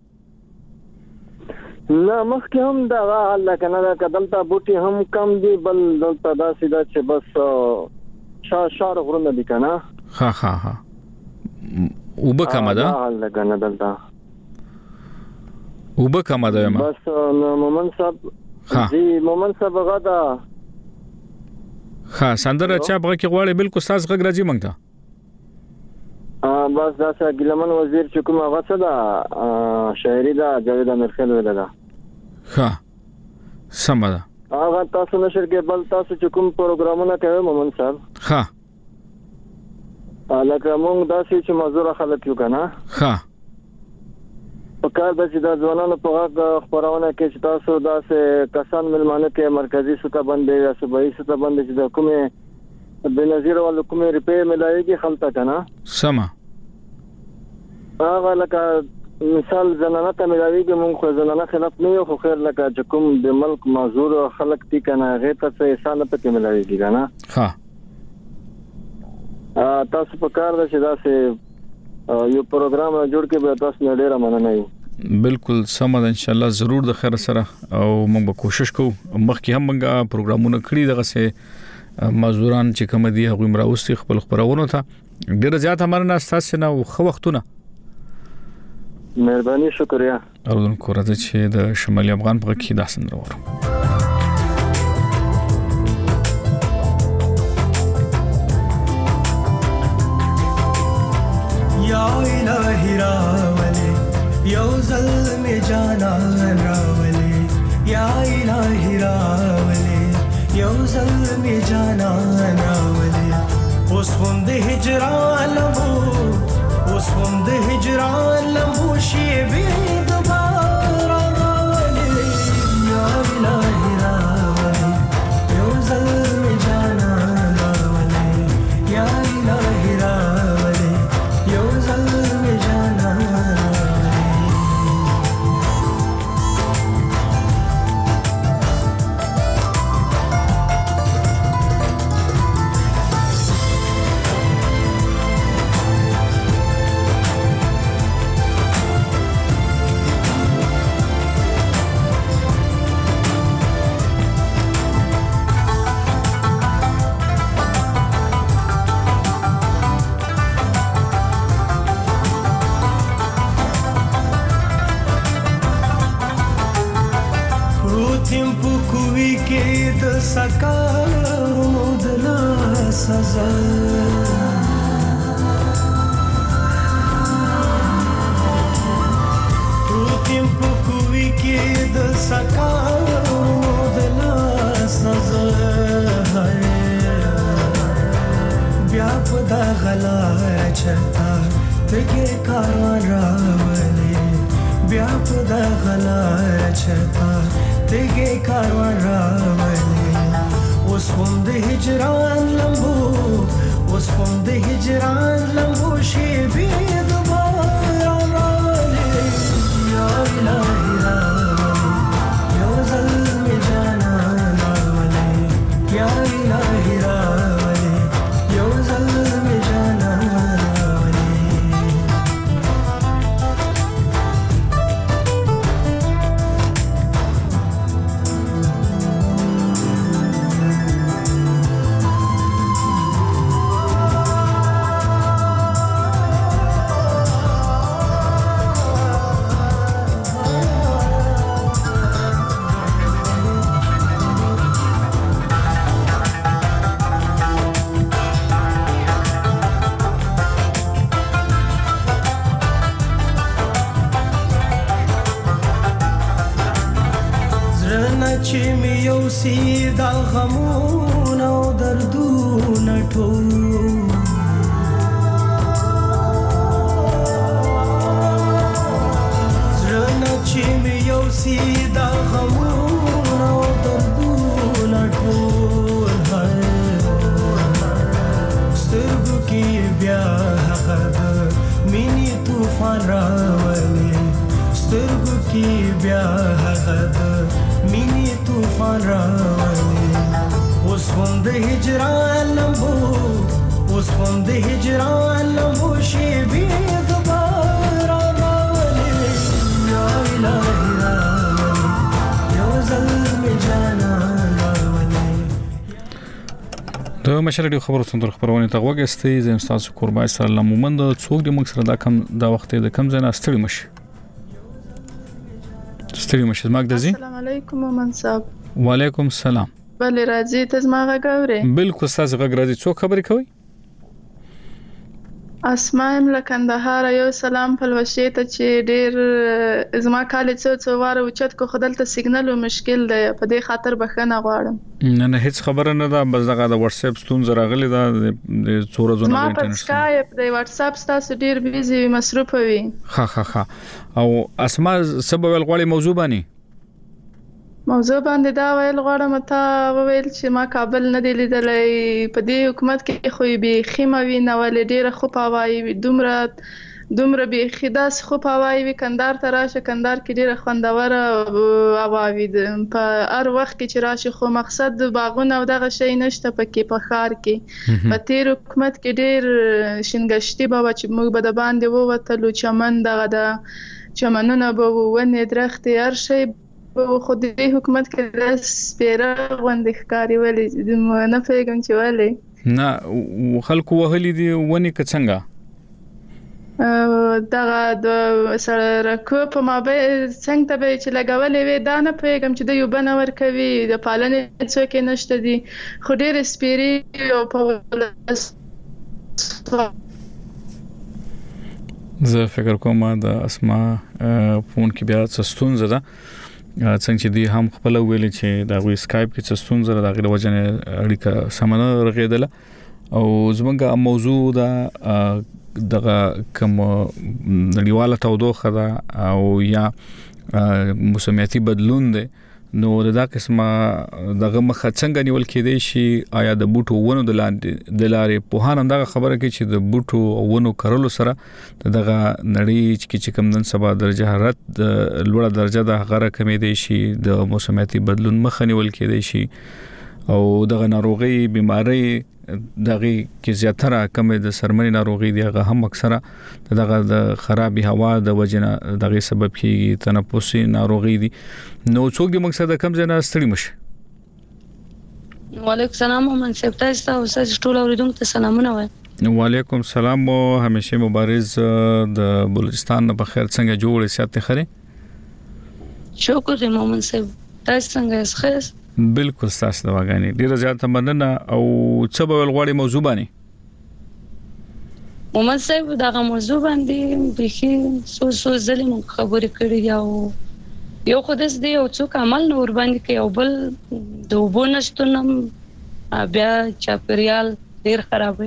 نه مخکې هم دا حل کنه دا کدلته بوټي هم کم دي بل دلته دا سیده چې بس شا شار غرونه دي کنه ها ها ها وبه کما ده حل کنه دلته وبه کما ده ما بس مومن صاحب جی مومن صاحب غدا ها سندره چا بغه کې غواړي بالکل ساز غږ راځي مونږ ته ا بس دا چې ګلمن وزیر چې کومه غڅه ده شاعري ده جاوید امرخیل ویل ده ها سم ده هغه تاسو نشر کې بل تاسو چې کوم پروګرامونه کوي مومن صاحب ها لکه موږ داسې چې مزور خلک یو کنه ها په کار د چې د ځوانانو په غږ خبرونه کې چې تاسو داسې کسان ملمانه کې مرکزی سطح باندې یا صوبایي سطح باندې چې د کومه بنظیر ول کومه ریپې ملایږي خلک کنه سما هغه لکه مثال زنانه ته ملاویږي مونږ خو زنانه خلاف نه یو خو خیر لکه چې کوم د ملک معذور خلک دي کنه هغه ته څه احسان پکې ملاویږي کنه ها تاسو په کار ده چې دا سه یو پروګرام جوړ کې به تاسو نه ډیره مننه یو بالکل سم ده ان شاء الله ضرور د خیر سره او موږ به کوشش کوو مخکې هم موږ پروګرامونه کړی دغه سه مزدوران چې کوم دي هغه مراوستي خپل خبرونه ته ډیره زیات امرنه اساس نه خو وختونه مهرباني شکریا اردن کو راځي چې د شمالي افغان په کې داسن وروړو یا الہی راولے یو ظلم جانان راولے یا الہی راولے یو ظلم جانان راولے اوس هم د هجران لمبو اوس هم د هجران لمبو شي به دوباره راولې یا الہی راولې یو ظلم جانان راولې یا الہی راولې یو ظلم جانان سکارو دلا سزا روتیم پکوی کې د سکارو دلا سزا بیا په دا غلا چرتا تګه کاروان راولې بیا په دا غلا چرتا تګه کاروان راولې اوس هم د هجران لمبو اوس هم د هجران لمبو شي به دوباره راولې یا الہی راولې یو ظلم جانان راولې یا الہی راولې یو ظلم جانان چې مې یو سیدا غمونه او دردونه ټول زړه چې مې یو سیدا غمونه او دردونه ټول سترګو کې بیا هغه مینې طوفان راولي سترګو کې بیا هغه مینی طوفان راولې اوس هم د هجران لمبو اوس هم د هجران لمبو شي به دوباره راولې یا الہی راولې یو ظلم جانان راولې د مشرډي خبرو څنګه خبرونه ته وګستې زم تاسو قربای سلام مومند څوک د موږ سره دا کم دا وخت د کم ځای ناستړي مشي ستړي مشه زما د زی السلام علیکم مومن صاحب وعلیکم السلام بل راځي ته زما غاوري بالکل تاسو غږ راځي څو خبرې کوي اسماء له کندهار یو سلام په لوشي ته چې ډیر زما کال څو څو واره اوچت کو خدلته سیګنل او مشکل دی په دې خاطر بخښنه غواړم نه نه هیڅ خبره نه ده بس دغه د واتس اپ ستون زراغلی دا د څوره زونه ما په سکایپ د واتس اپ تاسو ډیر بیزي مصروف وي ها ها ها او اسماء سبب الغوالي موضوع باندې موضوع باندې دا ویل غواړم ته وویل چې ما کابل نه دی لیدلې په دې حکومت کې خو به خیمه وی نه ولې ډیره خو پاوای دومره دومره بیخي داسې خو په هوا وي. کندهار ته راشه، کندهار کې ډېره خوندوره هوا وي په هر وخت کې چې راشي، خو مقصد باغونه او دغه شی نشته پکې په ښار کې. په تېر حکومت کې ډېر شینګشتي به وه چې موږ به د باندې ووتلو، چمن دغه د چمنونه به وو، ونې درختې هر شی به وو، خو دې حکومت کې داسې سپېره غوندې ښکاري. ولې نه پوهېږم چې ولې نه خلکو وهلي دي ونې که څنګه؟ دغه د سړکو په مابین څنګ ته به چې لګولې وي، دا نه پوهېږم چې دوی اوبه نه ورکوي، د پالنې څوک یې نشته دي، خو ډېرې سپېرې او په زه فکر کوم د اسما فون کې بیا څه ستونزه ده، څنګه چې دی هم خپل ویل چې دا غوي سکایپ کې څه ستونزه ده، غیر وجنه اړیکه سمنه رغېدله. او زمونږه موضوع دا دغه کوم نړیواله تودوخه ده او یا موسمیاتي بدلون ده، نو دا قسمه دغه مخه څنګه نیول کېدای شي؟ آیا د بوټو ونو د لاندې د لارې په هان دغه خبره کې چې د بوټو ونو کرلو سره دغه نړۍ چې کوم نن سبا درجه حرارت د لوړه درجه د غره کمې دی شي، د موسمیاتي بدلون مخه نیول کېدای شي، او دغه ناروغي بیماری دغه کې زیاتره کمې د سرمنې ناروغي دی هغه هم اکثره دغه د خرابې هوا د وجنه دغه سبب کیږي، تنفسي ناروغي دي. نو څوک د مقصد کم ځنه ستړي مشه. وعلیکم السلام من سپتا تاسو ټول اوریدونکو ته سلامونه وایم. وعلیکم السلام او همیشه مبارز د بلوچستان په خیر څنګه جوړ سیاست خره؟ شکر دې مومن صاحب، تاسو څنګه یاست؟ بالکل تاسو د واغانی ډیره زیاته مننه. او څه به ولغړی موضوع باندې مومن صاحب دغه موضوع باندې به سو سو ظلم خبرې کړې او یو خدای دې او څوک عمل نور باندې کوي، او بل د وبو نشټونم بیا چاپریال ډیر خرابوي.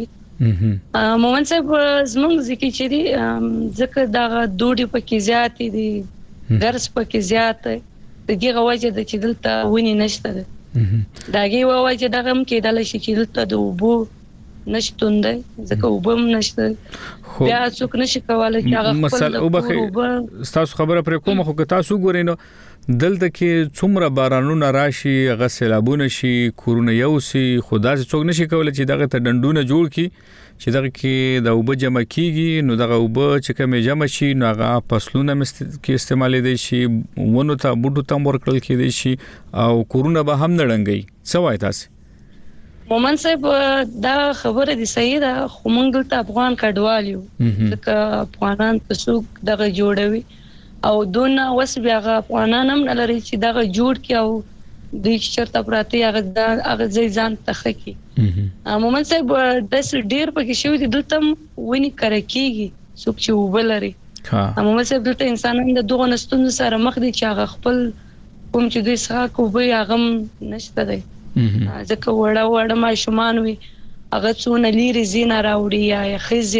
مومن صاحب زمونږ ځکه چې دي ځکه دغه دوړي پکې زیات دي، درس پکې زیات دی، دغه وجه د چې دلته ونی نشته ده. داګي وجه دغه هم کې دل شي چې دلته د وبو نشټون دی، ځکه وبم نشته، بیا څوک نشي کولای چې هغه مثلا وبخې تاسو خبره پر کومه خو که تاسو ګورئ نو دلته کې څومره بارانونه راشي، هغه سیلابونه شي، کورونه یوسي، خدا چې څوک نشي کولای چې دغه ته ډنډونه جوړ کی چې دغه کې د وبو جمع کیږي، نو دغه وبو چې کومه جمع شي نو هغه فصلونه کې استعمال دي شي، ونو ته بوټو ته ورکړل کېدي شي، او کورونه به هم نړنګي. څه وایي تاسو؟ مومن صاحب دا خبره دي صحیح ده، خو موږ دلته افغان کډوال یو، ځکه افغانان په څوک دغه جوړوي او دونه وس بیا افغانان هم لري چې دغه جوړ کی او د چرته پراته هغه هغه ځان تخکي. مومن صاحب د ډیر پکې شو دي دلته ونی کرکیږي څوک چې وبلري. مومن صاحب دلته انسانان د دوه نستون سره مخ دي چې هغه خپل کوم چې دوی څخه کوبي هغه نشته دی، ځکه وړه وړه ماشومان وي هغه څونه لري زینا راوړي یا خزي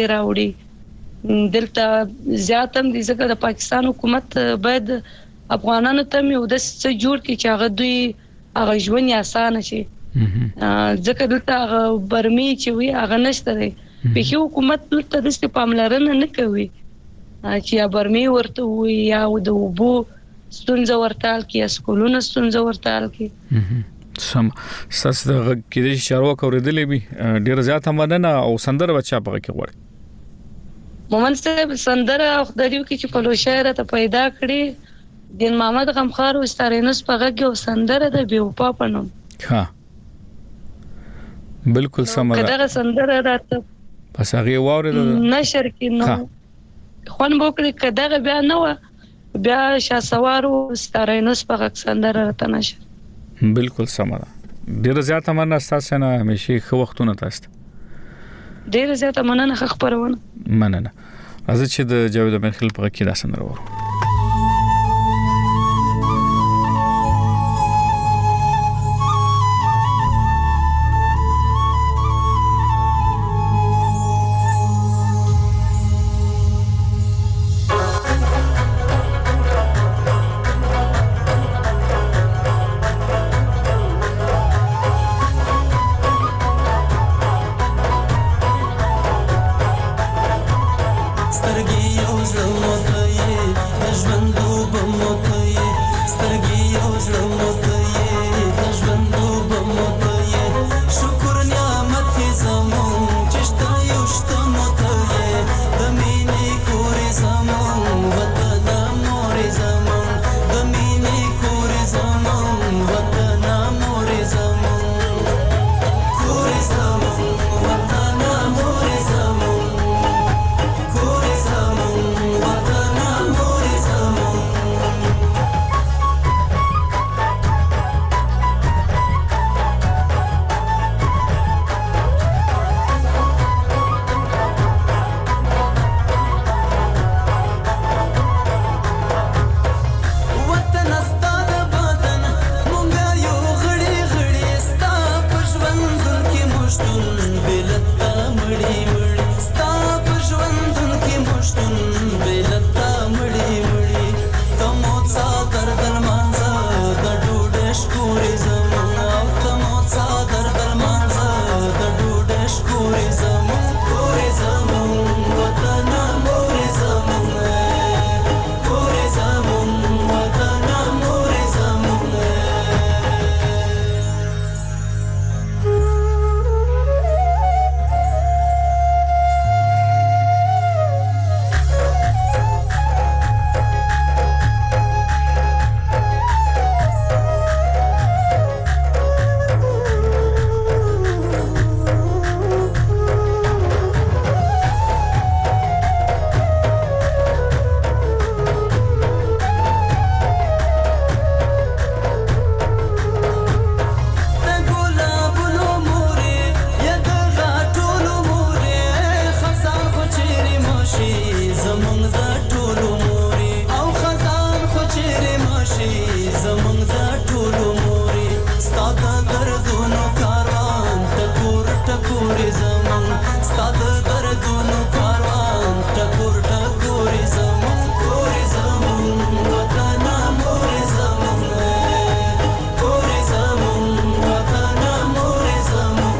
راوړي. دلته زیاتم دي ځکه د پاکستان حکومت باید افغانانو ته یو د څه جوړ کی چې هغه دوی هغه ژوند آسان شي، ځکه دلته هغه برمي چې وي هغه نشته دی. په حکومت دلته د استپاملرنه نه کوي چې یا برمي ورته وي یا د وبو ستونزه ورتال کی یا سکولونو ستونزه ورتال کی. سم ساس د کېدې شروع کوردلې به ډیر زیات مننه. او سندره بچا په کې وړ مومن صاحب سندره خدایو کې چې په شاعر ته پیدا کړي دین محمد غمخار او ستارینوس په غږ او سندره د بیوپا پنوم. ها بالکل سم ده، کله سندره راته پس هغه واورید نشر کې نو خون بوکړي کداغه بیا نو بیا شاسوارو ستارینوس په غږ سندره راته نشر. بالکل سم ده. ډیر زیات مننه تاسو نه، همیشه خو وختونه تاسو ډیر زیات مننه خبرونه مننه. از چې د جاوید امین خل په کې داسن ورو سترګې یو زړه موته یې د ژوند اوبه موته یې سترګې یو زړه موته یې د ژوند اوبه موته یې شکر نعمت یې زمون چې شته یو شته موته یې د مینې کورې زمون وطن مورې زمون د مینې کورې زمون وطن مورې زمون کورې زمون وطن مورې زمون کورې زمون وطن مورې زمون وطن ستا د بدن مونږه یو غړي غړي ستا په ژوندون کې مشتون بلتا مړی مړی ستا په ژوندون کې مشتون بلتا مړی مړی تمو څادر درمانځه د ډوډۍ شکورې زمون او تمو څادر درمانځه د ډوډۍ شکورې زمون کورې زمون وطن مورې زمون کورې زمون وطن مورې زمون د ګلابونو مورې یا د غاټولو مورې خزان خو چیرې ماشي زمونږ د ټولو مورې او خزان خو چیرې ماشي زمونږ د ټولو مورې ستا د دردونو کاروان ټکور ټکورې زمونږ ستا د دردونو کاروان ټکور ټکورې زمونږ کورې زمونږ وطن مورې زمونږ کورې زمونږ وطن مورې زمونږ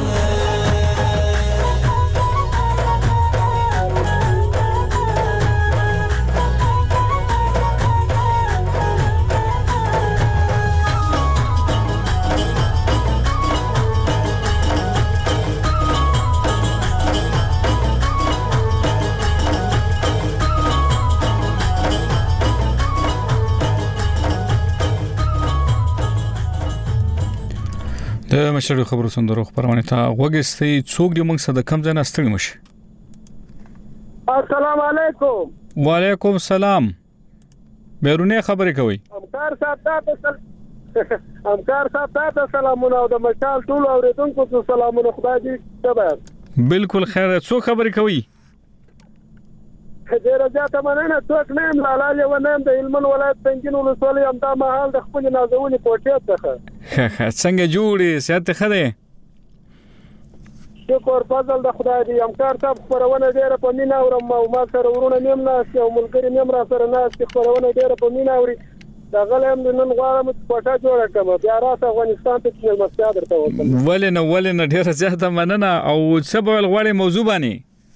د مشر خبرو سندرو خبرونه ته وګستې څوک دې موږ سره کم ځای نه ستړي مشي السلام علیکم وعلیکم السلام بیرونه خبرې کوي همکار صاحب تاسو همکار صاحب تاسو سلامونه او د مشال ټول اوریدونکو ته سلامونه خدای دې تبار بالکل خیر څوک خبرې کوي ډیر زیاته مننه څوک نه یم لاله یو نه یم د هلمند ولایت څنګه ولسوالۍ هم دا مهال د خپل نازولې کوټې څخه څنګه جوړې سیاست خده شکر فضل د خدای دی همکار صاحب خبرونه ډیره په مینا اورم او ما سره ورونه نیم نه او ملګری نیم را سره نه خبرونه ډیره په مینا اوري دا غلم نن غواړم چې کوټه جوړه کړم بیا راته افغانستان ته چې مستیا درته وکړم ولې نه ولې نه ډیره زیاته مننه او څه به غواړې موضوع باندې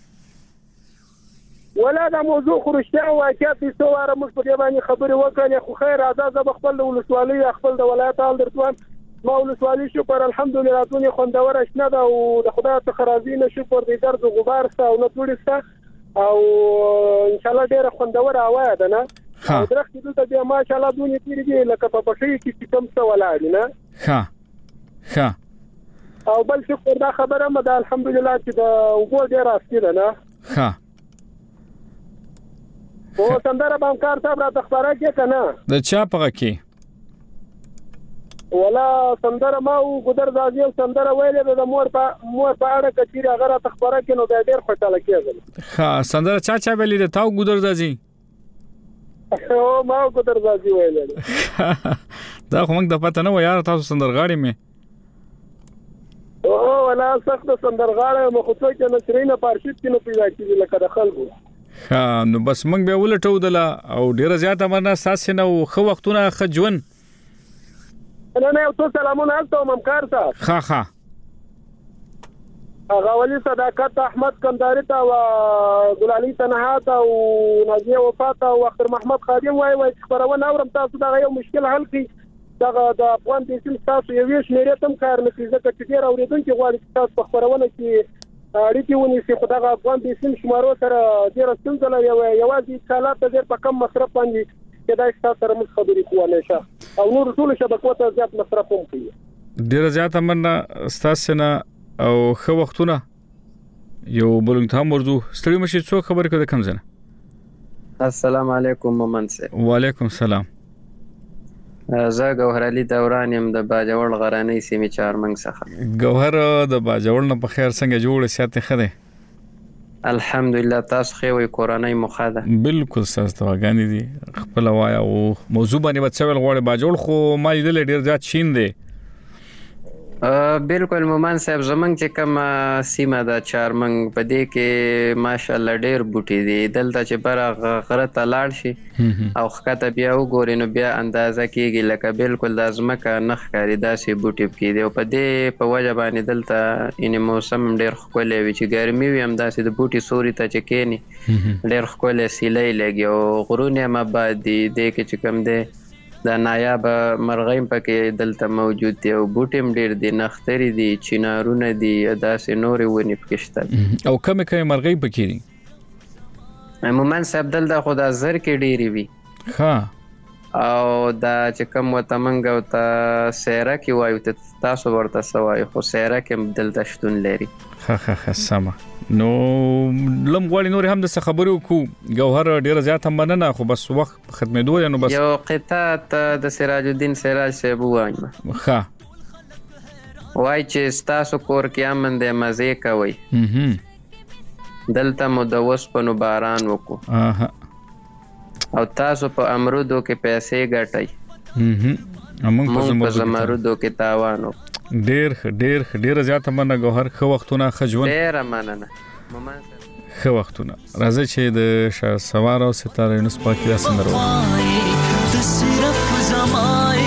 ولا دا موضوع خورشتیا واقعیت څو واره موږ په دې باندې خبرې وکړې خو خیر اعزاز به خپل ولسوالۍ خپل د ولایت حال درتوان ما ولسوالۍ شکر الحمدلله تونی خوندور شنه دا او د خدای څخه راضي نه شکر دې درد غبار ستا او نه ټولستا او ان شاء الله ډېر خوندور اواز ده نه او درخت دلته بیا ماشاء الله دونی تیری دی لکه په پخې کې کوم څه ولاړ نه ها ها او بل شکر دا خبره مده الحمدلله چې دا وګور ډېر راستي ده نه ها او سندره بانکار صاحب را تخبره کې کنه د چا پغه کې ولا سندره ما او ګدر زازي سندره ویلې د مور په مور په اړه کچیر هغه را تخبره کې نو ډېر خوشاله کېږم ها سندره چا چا ویلې د تاو ګدر زازي او ما ګدر زازي ویلې دا خو موږ د پته نه و یار تاسو سندرغاړي مې او ولا سخت سندرغاړي مخ څو کې نشرینه پارشید کې نو پیدا کیږي لکه د خلکو ها نو بس موږ به ولټو دله او ډیره زیاته مرنه ساسه نو خو وختونه خجون نه نه تو سلامونه تاسو ممکار صاحب ها ها غاولي صداقت احمد کمداري ته او ګلالي تنها ته او نازیه وفات او اختر محمد خادم وای وای خبرونه اورم تاسو دا یو مشکل حل کړئ دا د افغان د سیم تاسو یو شمیرې تم کار نه کوي ځکه چې ډیر اوریدونکو غواړي تاسو په خبرونه کې اړیکې ونیسي خو دا افغان د سیم شمارو سره ډیر ستونزه لري یوازې حالات ډیر په کم مصرف باندې کې دا تاسو سره موږ خبرې کوو نشه او نور ټول شبکو ته زیات مصرف هم کوي ډیر زیات امنه تاسو نه او خو وختونه یو بلنګ ته مرزو ستړي مشي څو خبرې کوي کوم ځنه السلام علیکم مومن سه وعلیکم السلام زه گوهر علي دوران يم د باجوړ غراني سیمه چارمنګ څخه گوهر د باجوړ نه په خیر څنګه جوړ ساتي خده الحمدلله تاسو خو وي کورونای مخاده بالکل ساز تواګانی دي خپل وایا او موضوع باندې بچول غوړ باجوړ خو ما لیدل ډیر زیات شین دي بالکل مومن صاحب زمنګ چې کوم سیمه د چارمنګ په دې کې ماشاءالله ډېر بوټي دي دلته چې بر غره ته لاړ شي او خکته بیا وګورئ نو بیا اندازه کېږي لکه بالکل د ځمکه نخ کاری داسې بوټي کې دي او په دې په وجه باندې دلته ان موسم ډېر ښکلی وي چې ګرمي وي هم داسې د بوټي سوري ته چې کېني ډېر ښکلی سیلی لګي او غرونه هم آباد دي دې کې چې کوم دی دا نایاب مرغیم پکې دلته موجود دي او بوټیم ډیر دي نختري دي چینارونه دي داسې نورې ونی پکشته او کومه کومه مرغۍ پکې دي مومن صاحب دلته خدا زر کې ډیری وي ها او دا چې کوم وته منګ او تا سیره کې وایو ته تاسو ورته سوای خو سیره کې دلته شتون لري ها ها ها سما نو لم غواړي نور هم د خبرو کو گوهر ډیر زیات هم مننه خو بس وخت ختمېدو یا نو بس یو قطعه د سراج الدین سراج صاحب وایم ها وای چې تاسو کور کې امن د مزه کوي دلته مو د وسپنو باران وکړو اها او تاسو په امرودو کې پیسې ګټئ امون په زمرودو کې تاوان وکړو ډیر ډیر ډیر زیات مننه گوهر خو وختونه خجون ډیر مننه مومن خو وختونه راځي چې د شاه سوار او ستاره نس پاکي دا سندرو د صرف زمای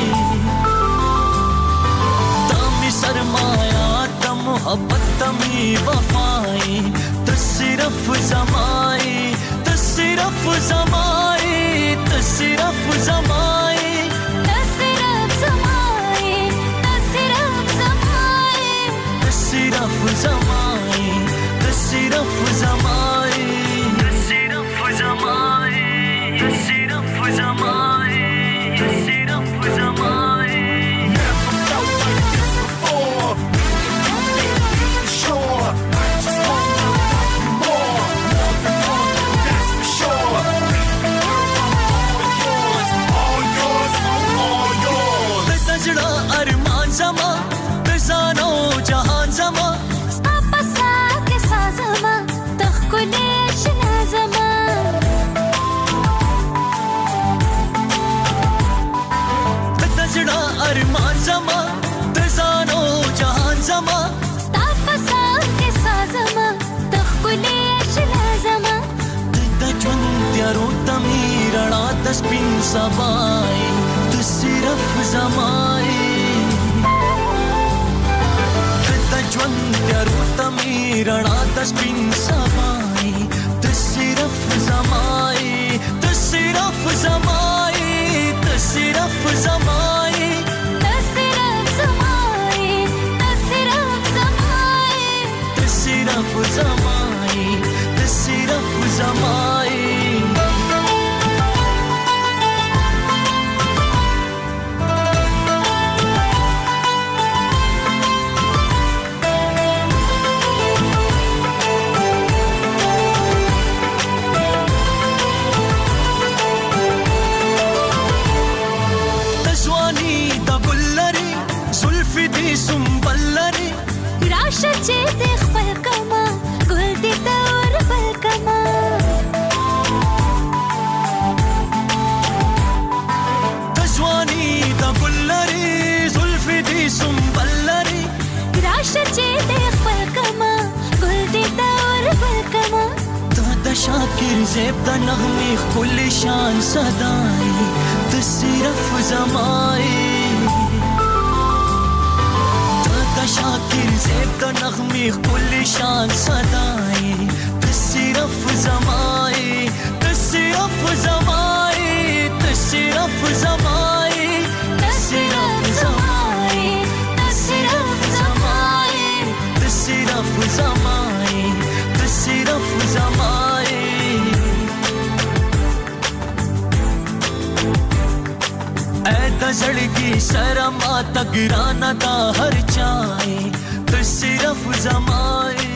تم سرمایا تم محبت تم وفای د صرف زمای د صرف زمای د صرف زمای صرف زمائی د صرف زمائی د صرف زمائی د صرف زمائی د صرف زمائی Never felt like this before Sure I just wanna love you more More than more, that's for sure All yours, all yours, all yours د سجړه ارمان زما د زانو جهان زما ستا پسا کې سازما تخکلې شنا زما د تجړه ارمان زما د زانو جهان زما ستا پسا کې سازما تخکلې شنا زما د ژوند تیارو تمیرنا د سپین سبای د صرف زمای ژوند تیارو تمیرنا د سپین سبای د صرف زمای د صرف زمای د صرف زمای د صرف زمای د صرف زمای د صرف زمای د صرف زمای راشه چې د خپل کما ګل دې تور بل کما د ځواني د ګل لري زلفې دې سنبل لري راشه چې د خپل کما ګل دې تور بل کما دا د شاکر زیب د نغمې ښکلې شان صدای د صرف زمای د شاکر زیب د نغمې کل شان صداي ته صرف زمای ته صرف زمای ته صرف زمای ته صرف زمای ته صرف زمای ته صرف زمای ته صرف زمای اے د زړګي سره ما تګران دا هر چای ته صرف زمای